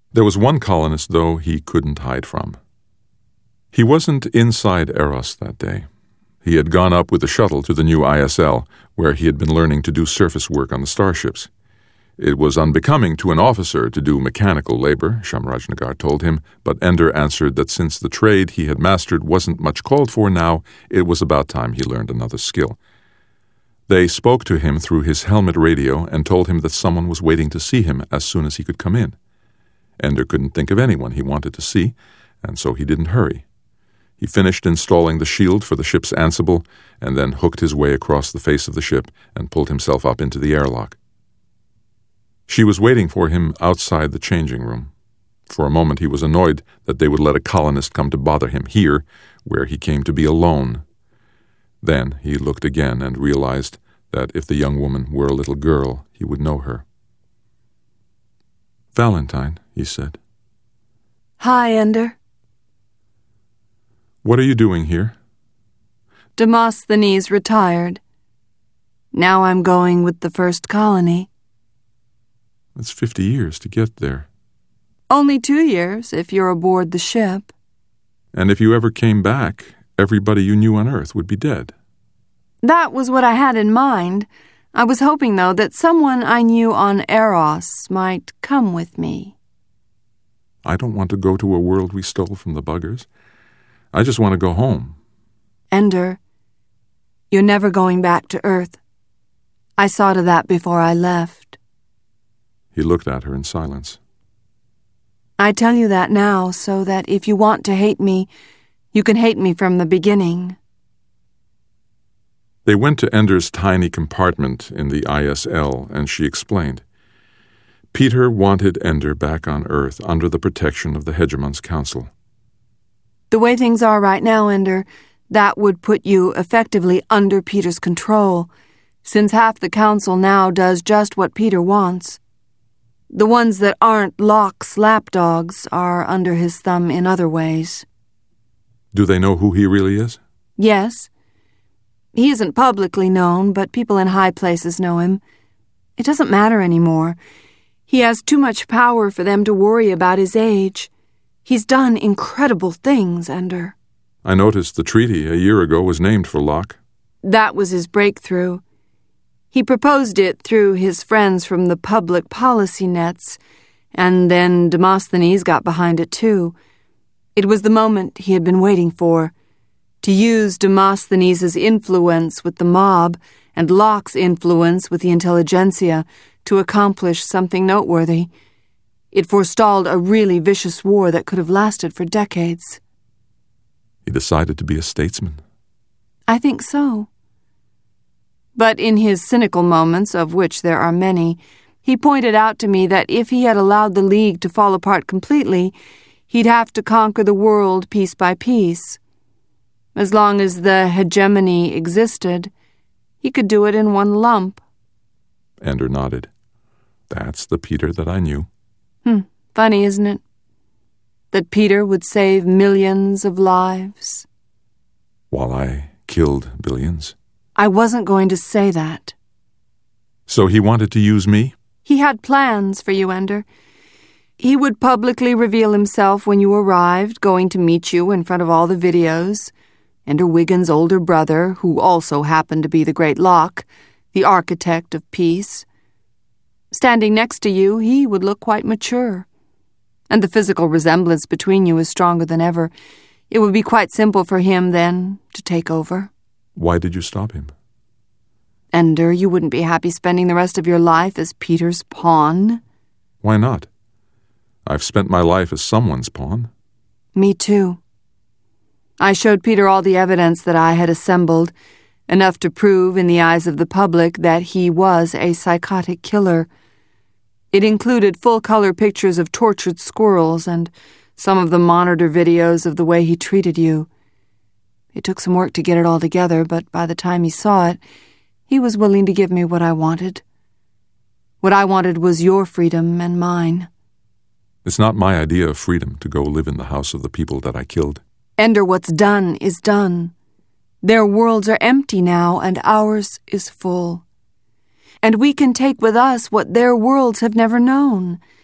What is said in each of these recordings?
There was one colonist, though, he couldn't hide from. He wasn't inside Eros that day. He had gone up with the shuttle to the new ISL, where he had been learning to do surface work on the starships. It was unbecoming to an officer to do mechanical labor, Shamrajnagar told him, but Ender answered that since the trade he had mastered wasn't much called for now, it was about time he learned another skill. They spoke to him through his helmet radio and told him that someone was waiting to see him as soon as he could come in. Ender couldn't think of anyone he wanted to see, and so he didn't hurry. He finished installing the shield for the ship's Ansible and then hooked his way across the face of the ship and pulled himself up into the airlock. She was waiting for him outside the changing room. For a moment he was annoyed that they would let a colonist come to bother him here, where he came to be alone. Then he looked again and realized that if the young woman were a little girl, he would know her. "Valentine," he said. "Hi, Ender." "What are you doing here?" "Demosthenes retired. Now I'm going with the first colony." "It's 50 years to get there." "Only 2 years, if you're aboard the ship." "And if you ever came back, everybody you knew on Earth would be dead." "That was what I had in mind. I was hoping, though, that someone I knew on Eros might come with me." "I don't want to go to a world we stole from the buggers. I just want to go home." "Ender, you're never going back to Earth. I saw to that before I left." He looked at her in silence. "I tell you that now so that if you want to hate me, you can hate me from the beginning." They went to Ender's tiny compartment in the ISL, and she explained. Peter wanted Ender back on Earth under the protection of the Hegemon's Council. "The way things are right now, Ender, that would put you effectively under Peter's control, since half the Council now does just what Peter wants. The ones that aren't Locke's lapdogs are under his thumb in other ways." "Do they know who he really is?" "Yes. He isn't publicly known, but people in high places know him. It doesn't matter anymore. He has too much power for them to worry about his age. He's done incredible things, Ender." "I noticed the treaty a year ago was named for Locke." "That was his breakthrough. He proposed it through his friends from the public policy nets, and then Demosthenes got behind it too. It was the moment he had been waiting for, to use Demosthenes' influence with the mob and Locke's influence with the intelligentsia to accomplish something noteworthy. It forestalled a really vicious war that could have lasted for decades." "He decided to be a statesman." "I think so. But in his cynical moments, of which there are many, he pointed out to me that if he had allowed the League to fall apart completely, he'd have to conquer the world piece by piece. As long as the hegemony existed, he could do it in one lump." Ender nodded. "That's the Peter that I knew." Funny, isn't it? That Peter would save millions of lives. While I killed billions. I wasn't going to say that. So he wanted to use me? He had plans for you, Ender. He would publicly reveal himself when you arrived, going to meet you in front of all the videos. Ender Wiggins' older brother, who also happened to be the great Locke, the architect of peace. Standing next to you, he would look quite mature. And the physical resemblance between you is stronger than ever. It would be quite simple for him, then, to take over. Why did you stop him? Ender, you wouldn't be happy spending the rest of your life as Peter's pawn. Why not? I've spent my life as someone's pawn. Me too. I showed Peter all the evidence that I had assembled, enough to prove in the eyes of the public that he was a psychotic killer. It included full-color pictures of tortured squirrels and some of the monitor videos of the way he treated you. It took some work to get it all together, but by the time he saw it, he was willing to give me what I wanted. What I wanted was your freedom and mine. It's not my idea of freedom to go live in the house of the people that I killed. Ender, what's done is done. Their worlds are empty now, and ours is full. And we can take with us what their worlds have never known.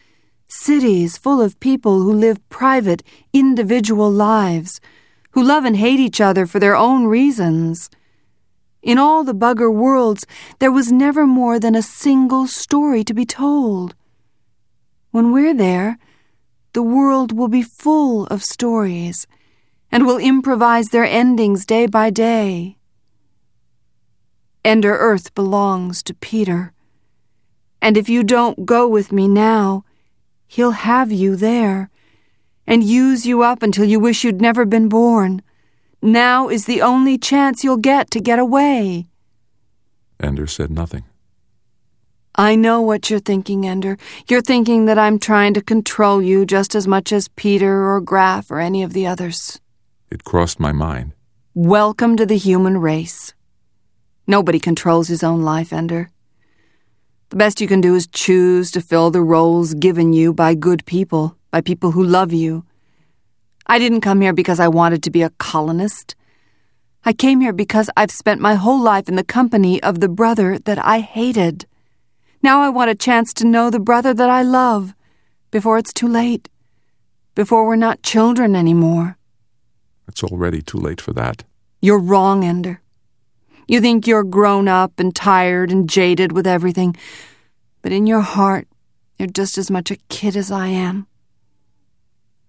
Cities full of people who live private, individual lives, who love and hate each other for their own reasons. In all the bugger worlds, there was never more than a single story to be told. When we're there, the world will be full of stories, and will improvise their endings day by day. Ender Earth belongs to Peter, and if you don't go with me now, he'll have you there, and use you up until you wish you'd never been born. Now is the only chance you'll get to get away. Ender said nothing. I know what you're thinking, Ender. You're thinking that I'm trying to control you just as much as Peter or Graf or any of the others. It crossed my mind. Welcome to the human race. Nobody controls his own life, Ender. The best you can do is choose to fill the roles given you by good people, by people who love you. I didn't come here because I wanted to be a colonist. I came here because I've spent my whole life in the company of the brother that I hated. Now I want a chance to know the brother that I love, before it's too late, before we're not children anymore. It's already too late for that. You're wrong, Ender. You think you're grown up and tired and jaded with everything, but in your heart, you're just as much a kid as I am.